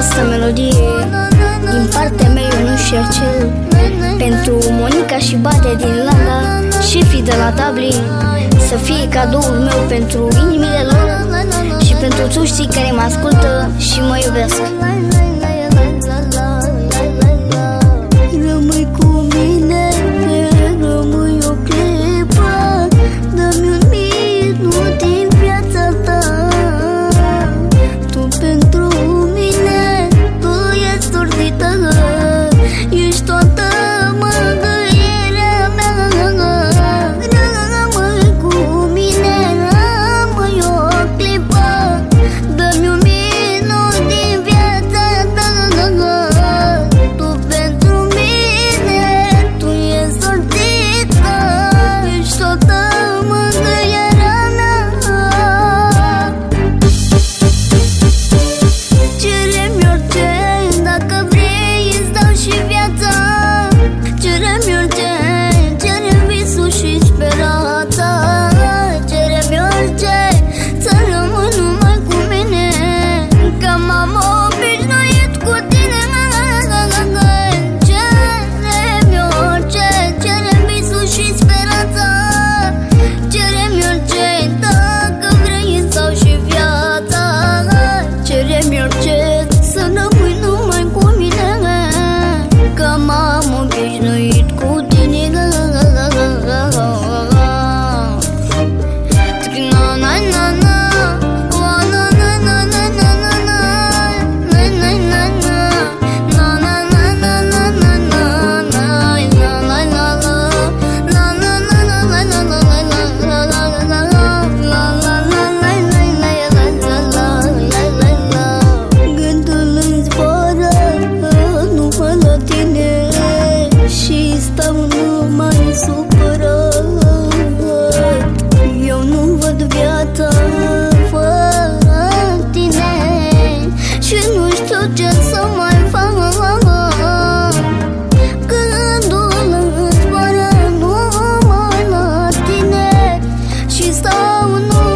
această melodie din partea mea, eu nu Șercel, pentru Monica și Bate din Irlanda, șefii de la Dublin, să fie cadoul meu pentru inimile lor și pentru toți cei care mă ascultă și mă iubesc. Rămâi cu mine, rămâi o clipă, dă-mi un minut din viața ta. Tu pentru mine, tu ești urdită, ești toată mângâierea mea. Rămâi cu mine, rămâi o clipă, dă-mi un minut din viața ta. Tu pentru mine, tu ești urdită, ești toată mângâierea mea. Cere-mi orice, dacă vrei îți dau și viața. Cere-mi orice, cere-mi visul și speranța. Cere-mi orice, să rămâi numai cu mine, că m-am obișnuit cu tine. Cere-mi orice, cere-mi visul și speranța. Cere-mi orice, dacă vrei îți dau și viața. Cere-mi orice, să rămâi numai cu mine, că m-am obișnuit cu tine. Gândul îmi zboară numai la tine și stau numai supărat. Eu nu văd viața fără tine și nu știu ce să mai fac. Gândul îmi zboară numai la tine și stau numai